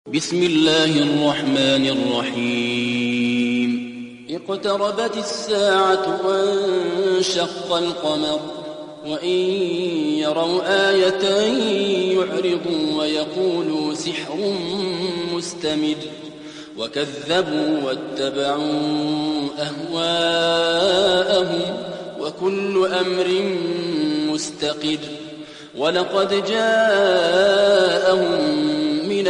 بسم الله الرحمن الرحيم اقتربت الساعة وانشق القمر وإن يروا آية يعرضوا ويقولوا سحر مستمر وكذبوا واتبعوا أهواءهم وكل أمر مستقر ولقد جاءهم من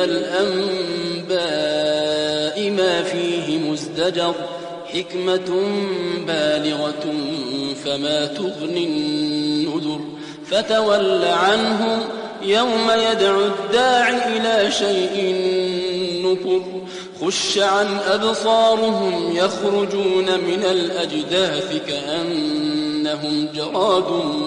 الأنباء ما فيه مزدجر حكمة بالغة فما تغني النذر فتول عنهم يوم يدعو الداع إلى شيء نكر خش عن أبصارهم يخرجون من الأجداث كأنهم جراد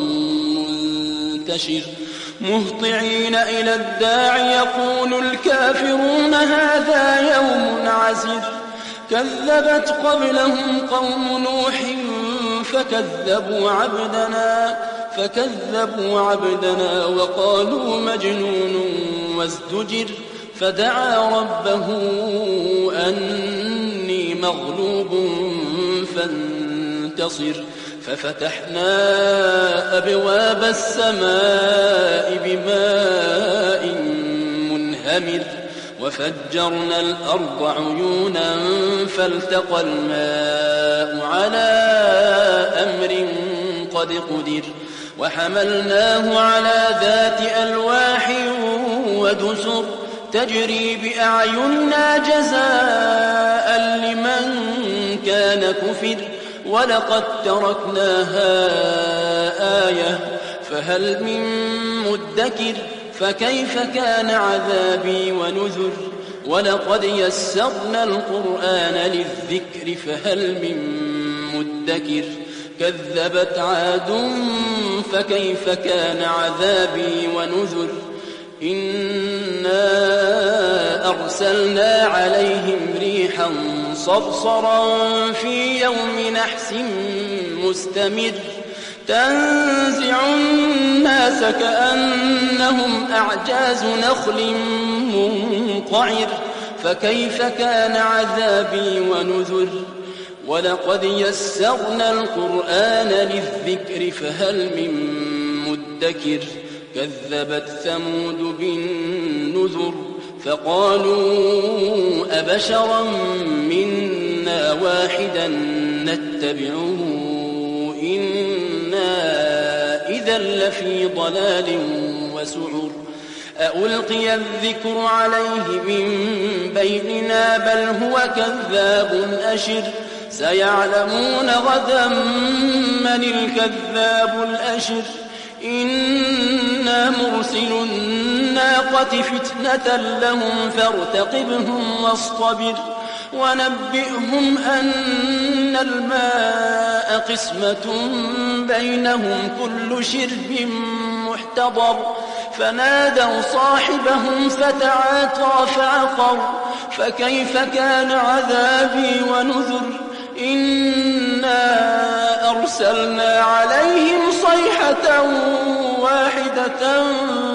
منتشر مهطعين إلى الداع يقول الكافرون هذا يوم عسر كذبت قبلهم قوم نوح فكذبوا عبدنا وقالوا مجنون وازدجر فدعا ربه أني مغلوب فانتصر ففتحنا أبواب السماء بماء منهمر وفجرنا الأرض عيونا فالتقى الماء على أمر قد قدر وحملناه على ذات ألواح ودسر تجري بأعيننا جزاء لمن كان كفر ولقد تركناها آية فهل من مدكر فكيف كان عذابي ونذر ولقد يسرنا القرآن للذكر فهل من مدكر كذبت عاد فكيف كان عذابي ونذر إنا أرسلنا عليهم ريحا صرصرا في يوم نحس مستمر تنزع الناس كأنهم أعجاز نخل منقعر فكيف كان عذابي ونذر ولقد يسرنا القرآن للذكر فهل من مدكر كذبت ثمود بالنذر فقالوا أبشرا منا واحدا نتبعه إنا إذا لفي ضلال وسعر ألقي الذكر عليه من بيننا بل هو كذاب أشر سيعلمون غدا من الكذاب الأشر إنا مرسل الناقة فتنة لهم فارتقبهم واصطبر ونبئهم أن الماء قسمة بينهم كل شرب محتضر فنادوا صاحبهم فتعاطى فعقر فكيف كان عذابي ونذر إنا أرسلنا عليهم صيحة واحدة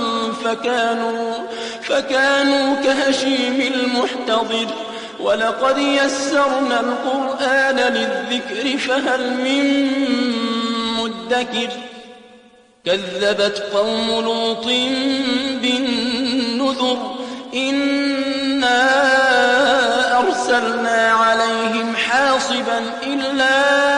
فكانوا كهشيم المحتضر ولقد يسرنا القرآن للذكر فهل من مدكر كذبت قوم لوط بالنذر إنا أرسلنا عليهم حاصبا إلا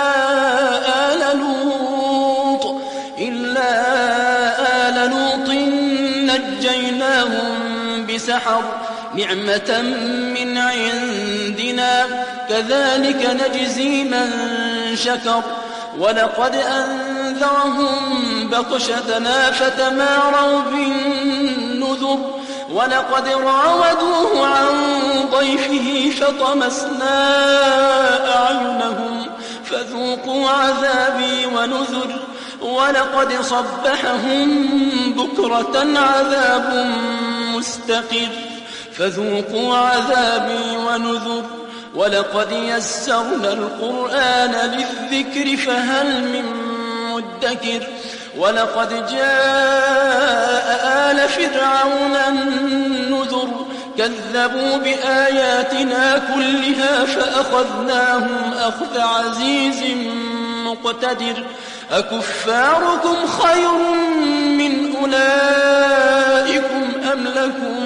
آل لوط نجيناهم بسحر نعمة من عندنا كذلك نجزي من شكر ولقد أنذرهم بطشتنا فتماروا بالنذر ولقد راودوه عن ضيفه فطمسنا أعينهم فذوقوا عذابي ونذر ولقد صبحهم بكرة عذاب مستقر فذوقوا عذابي ونذر ولقد يسرنا القرآن للذكر فهل من مدكر ولقد جاء آل فرعون النذر كذبوا بآياتنا كلها فأخذناهم أخذ عزيز مقتدر أكفاركم خير من أولئكم أم لكم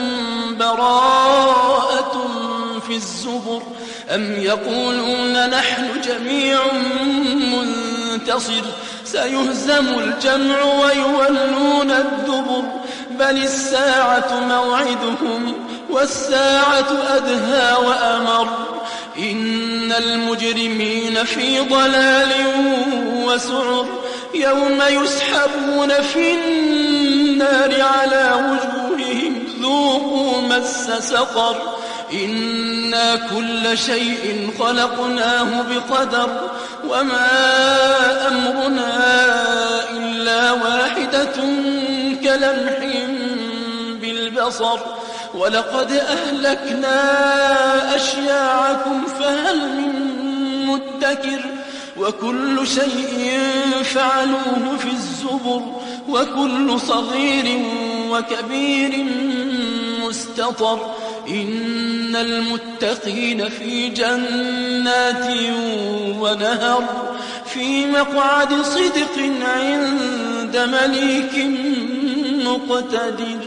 براءة في الزبر أم يقولون نحن جميع منتصر سيهزم الجمع ويولون الدبر بل الساعة موعدهم والساعة أدهى وأمر إن المجرمين في ضلال وسعر يوم يسحبون في النار على وجوههم ذوقوا مس سقر إنا كل شيء خلقناه بقدر وما أمرنا إلا واحدة كلمح بالبصر ولقد أهلكنا أشياعكم فهل من مدكر وكل شيء فعلوه في الزبر وكل صغير وكبير مستطر إن المتقين في جنات ونهر في مقعد صدق عند مليك مقتدر